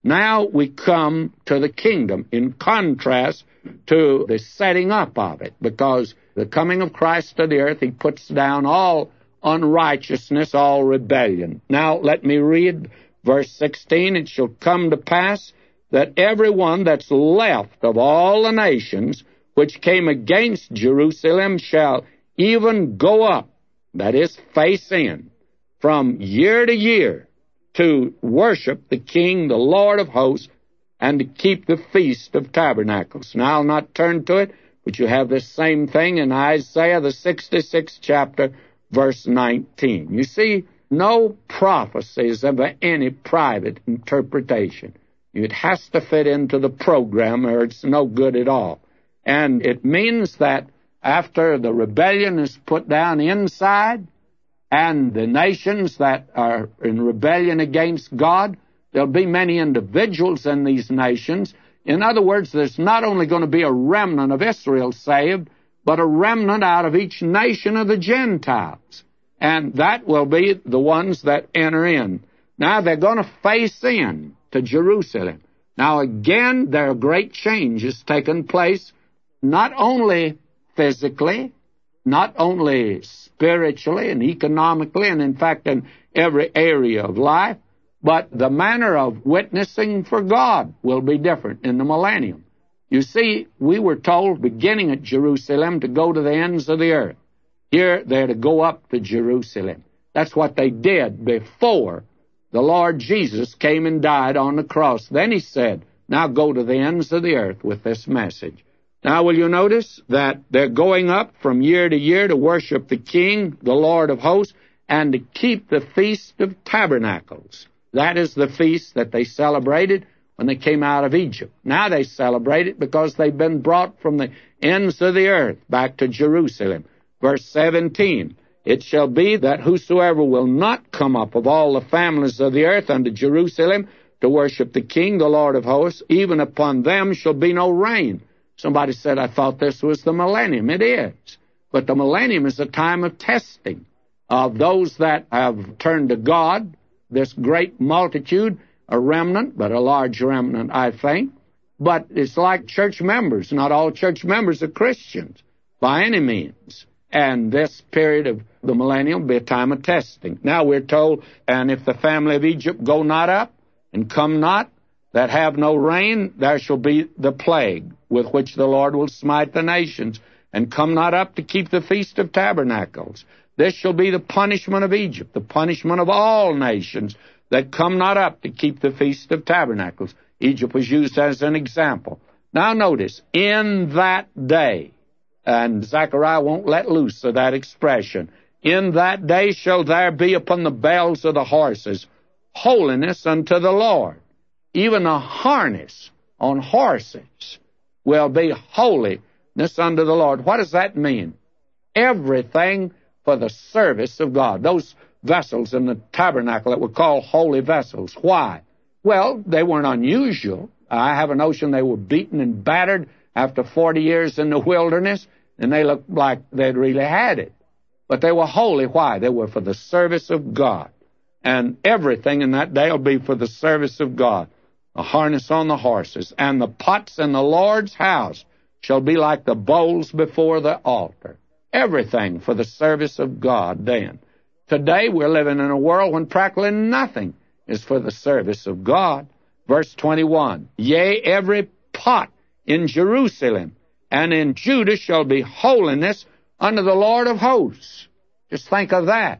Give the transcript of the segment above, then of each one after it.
Now we come to the kingdom in contrast to the setting up of it, because the coming of Christ to the earth, he puts down all unrighteousness, all rebellion. Now let me read verse 16. It shall come to pass that every one that's left of all the nations which came against Jerusalem shall even go up, that is, face in, from year to year, to worship the King, the Lord of hosts, and to keep the Feast of Tabernacles. Now, I'll not turn to it, but you have this same thing in Isaiah, the 66th chapter, verse 19. You see, no prophecy is of any private interpretation. It has to fit into the program, or it's no good at all. And it means that after the rebellion is put down inside, and the nations that are in rebellion against God, there'll be many individuals in these nations. In other words, there's not only going to be a remnant of Israel saved, but a remnant out of each nation of the Gentiles. And that will be the ones that enter in. Now, they're going to face in to Jerusalem. Now, again, there are great changes taking place, not only physically, not only spiritually and economically, and in fact in every area of life, but the manner of witnessing for God will be different in the millennium. You see, we were told, beginning at Jerusalem, to go to the ends of the earth. Here, they're to go up to Jerusalem. That's what they did before the Lord Jesus came and died on the cross. Then he said, now go to the ends of the earth with this message. Now, will you notice that they're going up from year to year to worship the King, the Lord of hosts, and to keep the Feast of Tabernacles. That is the feast that they celebrated when they came out of Egypt. Now they celebrate it because they've been brought from the ends of the earth back to Jerusalem. Verse 17, it shall be that whosoever will not come up of all the families of the earth unto Jerusalem to worship the King, the Lord of hosts, even upon them shall be no rain. Somebody said, I thought this was the millennium. It is. But the millennium is a time of testing of those that have turned to God, this great multitude, a remnant, but a large remnant, I think. But it's like church members. Not all church members are Christians by any means. And this period of the millennium will be a time of testing. Now we're told, and if the family of Egypt go not up and come not, that have no rain, there shall be the plague with which the Lord will smite the nations, and come not up to keep the Feast of Tabernacles. This shall be the punishment of Egypt, the punishment of all nations that come not up to keep the Feast of Tabernacles. Egypt was used as an example. Now notice, in that day, and Zechariah won't let loose of that expression, in that day shall there be upon the bells of the horses holiness unto the Lord. Even a harness on horses will be holiness unto the Lord. What does that mean? Everything for the service of God. Those vessels in the tabernacle that were called holy vessels. Why? Well, they weren't unusual. I have a notion they were beaten and battered after 40 years in the wilderness, and they looked like they'd really had it. But they were holy. Why? They were for the service of God. And everything in that day will be for the service of God. A harness on the horses, and the pots in the Lord's house shall be like the bowls before the altar. Everything for the service of God then. Today we're living in a world when practically nothing is for the service of God. Verse 21, yea, every pot in Jerusalem and in Judah shall be holiness unto the Lord of hosts. Just think of that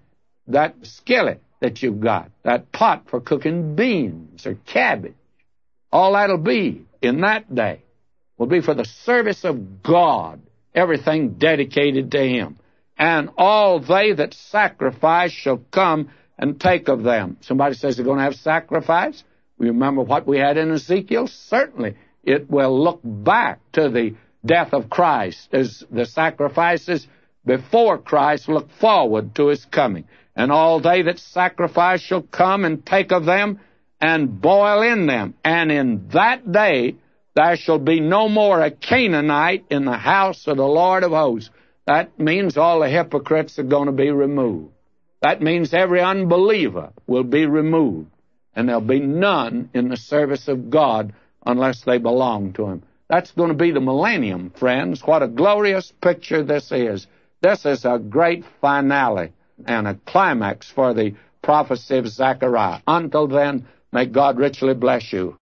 skillet that you've got, that pot for cooking beans or cabbage. All that'll be in that day will be for the service of God, everything dedicated to Him. And all they that sacrifice shall come and take of them. Somebody says they're going to have sacrifice. We remember what we had in Ezekiel. Certainly, it will look back to the death of Christ as the sacrifices before Christ look forward to His coming. And all they that sacrifice shall come and take of them and boil in them. And in that day there shall be no more a Canaanite in the house of the Lord of hosts. That means all the hypocrites are going to be removed. That means every unbeliever will be removed. and there'll be none in the service of God unless they belong to Him. That's going to be the millennium, friends. What a glorious picture this is. This is a great finale and a climax for the prophecy of Zechariah. Until then, may God richly bless you.